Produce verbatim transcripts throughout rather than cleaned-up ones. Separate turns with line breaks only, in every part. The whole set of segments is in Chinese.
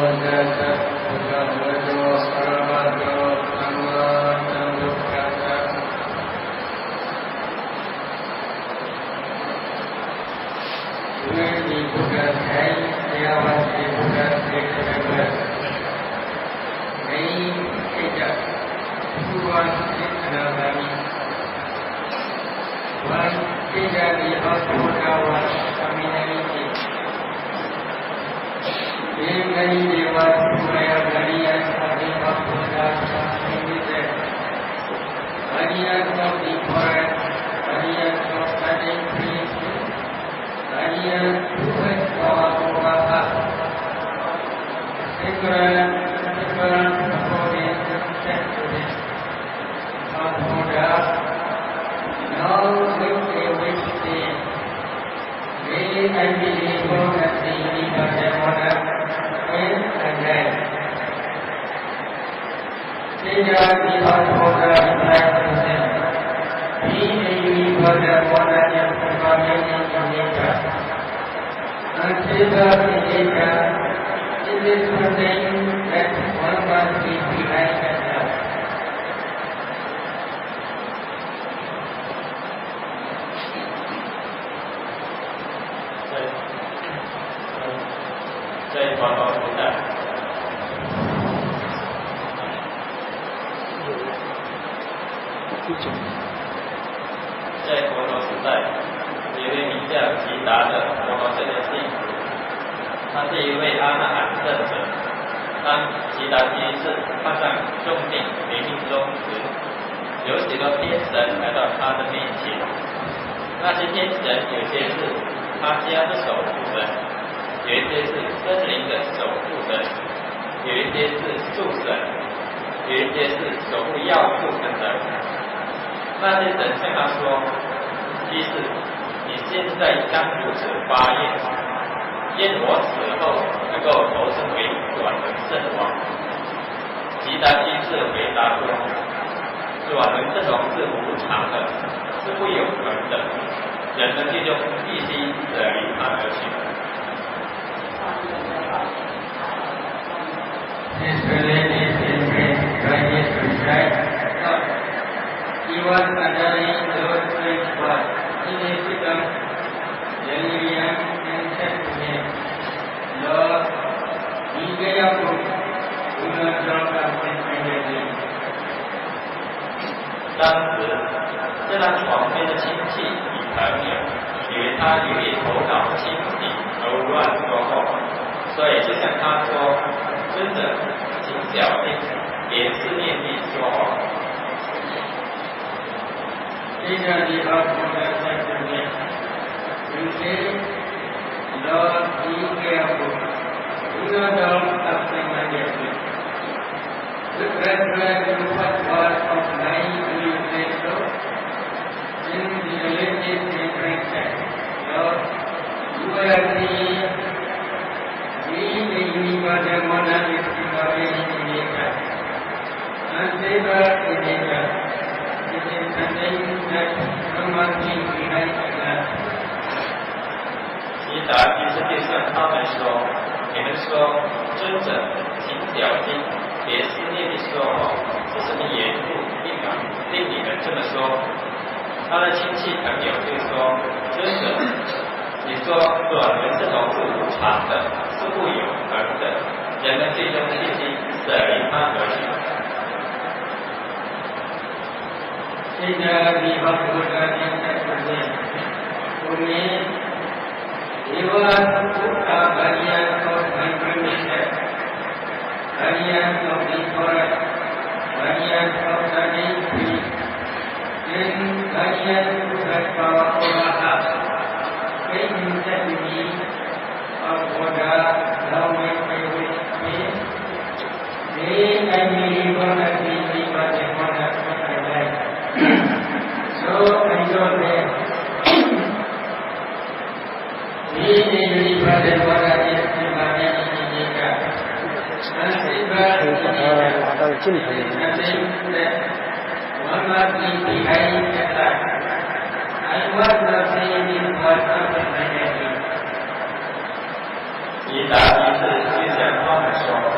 以答题是去向他们说。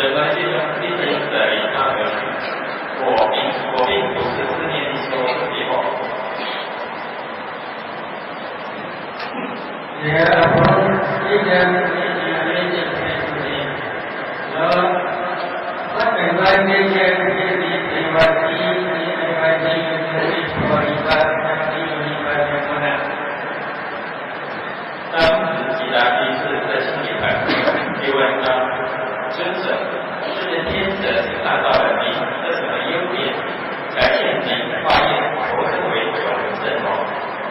人们心中必定的以他为主。我并我并不是思念地修的地方。
Therefore, freedom is related to it. So, what advantage is the devotee in advancing to it for Vipassana Vipassana?
当时吉达居士在心里反复追问他：尊者，这个天者是看到了你的什么优点，才现你化验佛身为九龙正王？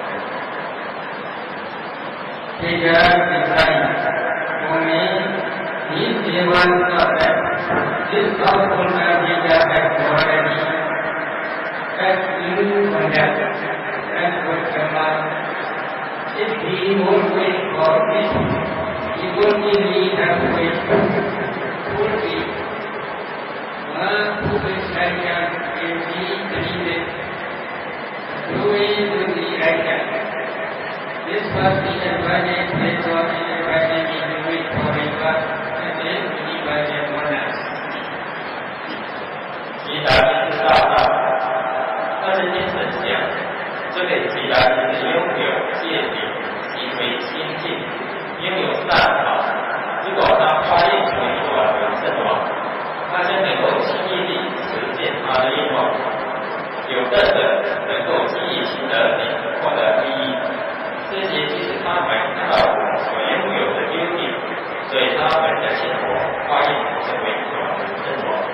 这个是我们以前问到的，这高空的这个在国内，在英国的，在国什么？If he won't wait for it, he won't need that wait for it. One who is action will be deleted. Doing to the action. This was the advantage they got in advantage in the wait for it, but then we by the monas.
吉达居士大道，但是天神讲，这个吉达居士拥有戒律。行为清净，拥有善法。如果他发愿成为九龙正王，他将能够轻易地实现他的愿望。有的人能够轻易取得你获得利益，这些就是他们看到所拥有的优点，所以他们在信佛发愿成为九龙正王。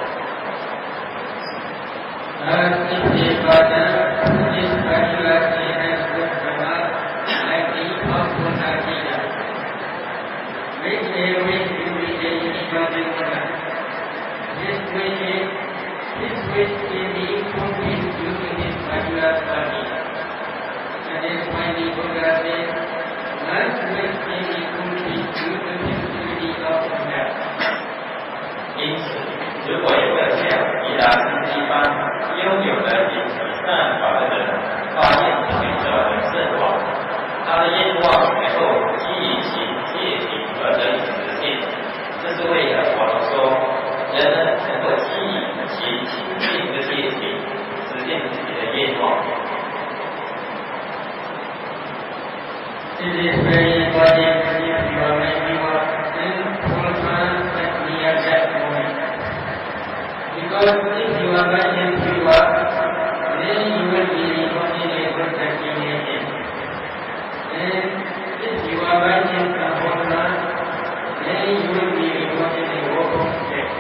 而这些法呢，这些法律啊，这些什么？Which every individual is running on. This wish is, this wish is the complete due to this particular body. And that's why the Buddha says, one wish is the complete due to this duty of that.
因此，如果一个像吉达居士般拥有了以善法的人发愿成为九龙正王，他的愿望能够基于其戒体而得以实现。这是为了我们说，人人能够基于其清净的戒体实现自己的愿望。
It is very important if you are making a full plan that we are that moment. Because if you are not in pure, then you will be recording a good destination. And if you are writing a whole plan, then you will be recording a whole step.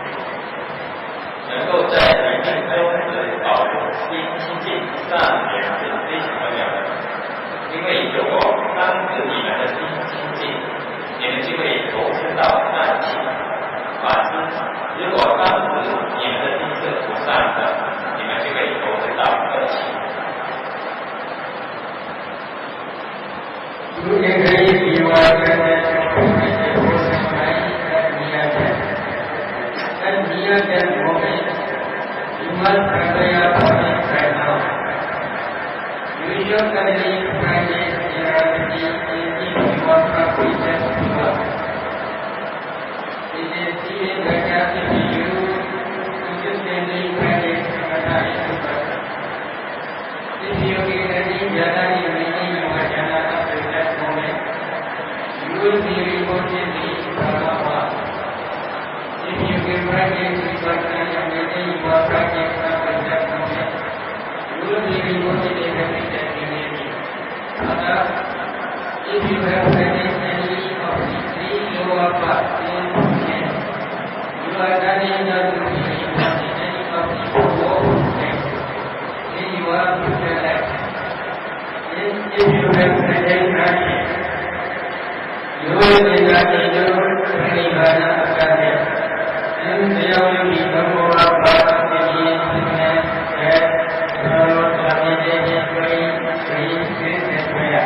能够在理性中的保持心清净善良是非常重要的，因为如果当时你们的心清净，你们就会投身到善行；反之，如果当时你们的心是不善的，你们就会投身到恶行。
You agree if you are that that near that moment, you must prepare for it right now. You should suddenly find it in reality if you are practicing pure. It is even better if you consistently practice samatha in person. If you get any jhana remaining in your jhana after that moment, you will be rewarded with karma. If you can practice vipassana and maintain your practice after that moment, you will be rewarded with everything that you need. But if you have practiced any of the three lower paths in Buddhism, you are not able to be rewarded any of the four steps, then you are Buddha-like. If you have practiced practice, you will be not able to nirvana akadya. And there will be no more path of the infinite that follows the meditation free, free, free, and prayer.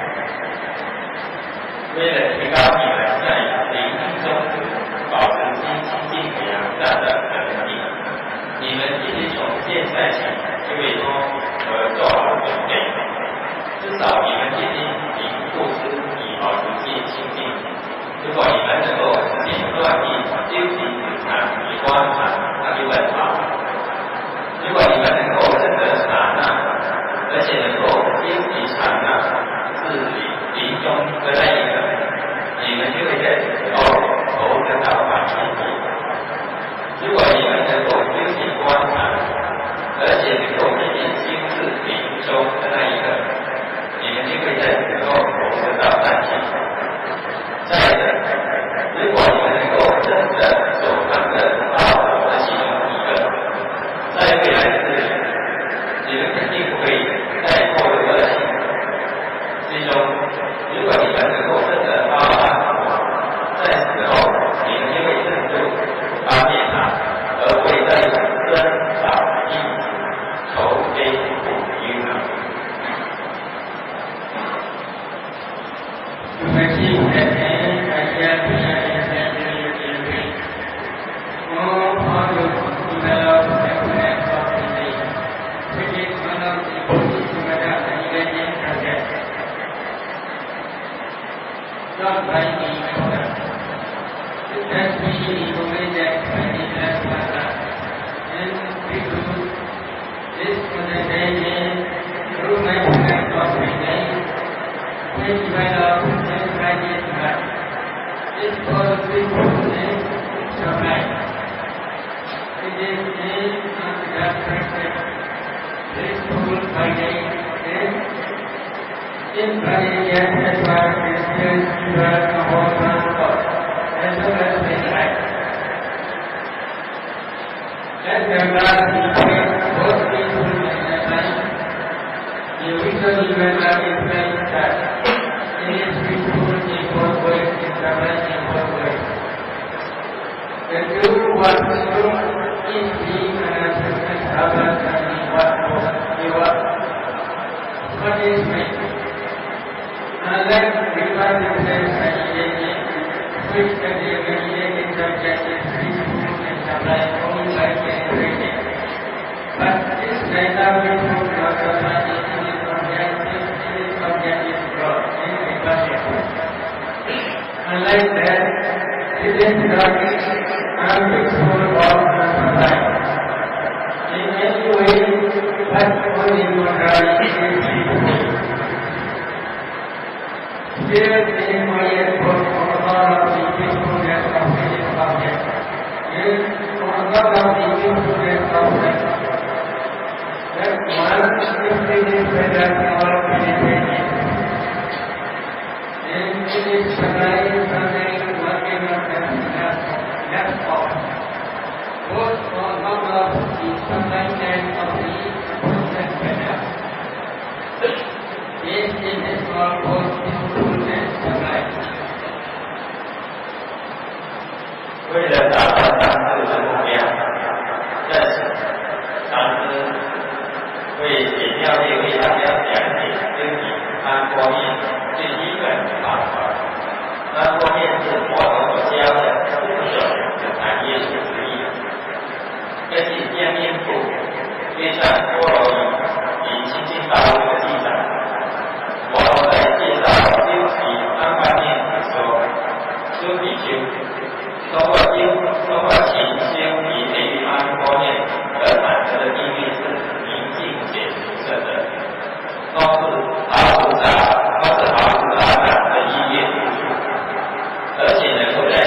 为了提高你们在灵性中保持心清净和良善的能力，你们必须从现在起就为多而做好准备。至少你们必须以布施以保持心清净。 观察，那就很好。如果你们能够认得禅那，而且能够坚持禅那是临终的那一个，你们就会在此后投得到法界。如果你们能够修行观察，而且能够渐渐心智临终的那一个，你们就会在此后投得到善行。再者，如果你们能够认得所谈的道的其中一个，在未来的日子，你们肯定不会再堕入恶行。最终，如果你们能够认得阿赖，在死后你们就会认出阿灭那，而不会再生老病死、愁悲苦忧恼。
Not by the method. It has been implemented by the Transmata. And because this presentation through my plan of training, which developed and practiced right. This was peacefulness of life. It is named after that practice. This whole Friday is in Friday as far as Christians develop a whole transport as well as their life. As regards the effect both peaceful and life, the original event of Israel that it is peaceful in both ways, in suffering in both ways. The two what true is being an assessment rather than the what was the what. What is meant? Unlike required themselves immediately, which can be immediately subject is peaceful and sublime only by generating. But this data will prove not the mind in its objective, in its objective growth, in its budget. Unlike that, it is not unpeaceful or sublime. In any way, but only moderately is peaceful. Here the inquiry for all of the peacefulness of this object is for all of the peacefulness of life. That one is better than all penetrating. And it is sublime something working on the left off. Both for all of the sublimeness of the process better. This is called both peacefulness of life.
为了达到上师的目标，在此，上师会简要地为大家讲解修行安波面最基本的法门。安波面是佛陀所教的四种的禅业术之一。根据见面部约上波罗夷与清净大陆的记载，佛陀在介绍修习安波面时说，修比丘。通过修，通过勤修以内于安波面而产生的地狱是明净且殊胜的，都是毫无杂，都是毫无杂染的意业之处，而且能够在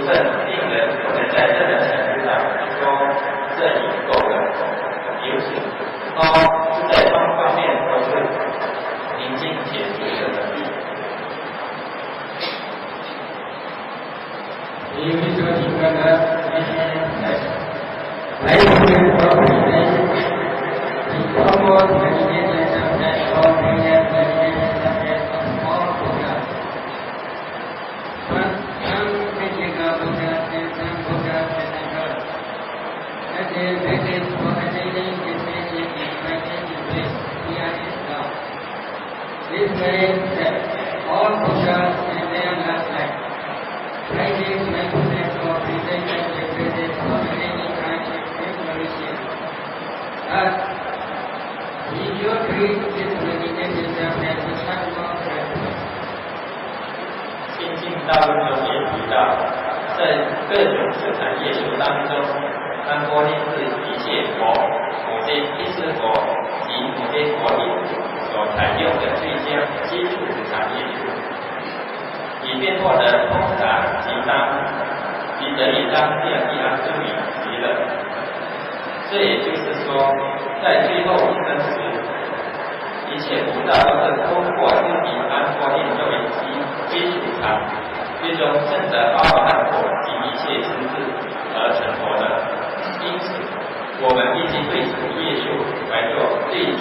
甚令人不能在任何程度上说这已够了。由此，高是在方方面都是宁静且独特的能力。
你们所听到的那些来自于佛本身，你通过这一点点上来说，明年这一点点上来说，我不干。当当这些个不干，当不干的那个，那些这些我们这些这些这些这些对，你要知道，this way that all Buddhas in their lifetime practice mindfulness or present and represent for any kind of exploration. Thus, in your dream, this meditation yourself as a child of practice.
心性道论中也提到，在各种自产业术当中，当波念是一切佛、某些依师佛及某些佛理所采用的最佳基础产业术，以便获得通达及当及得以当下一安之理极乐。这也就是说，在最后一生时，一切菩萨都是通过自己安波念作为基基础场，最终证得阿罗汉果及一切之智而成佛的。因此，我们必须对此业术来做最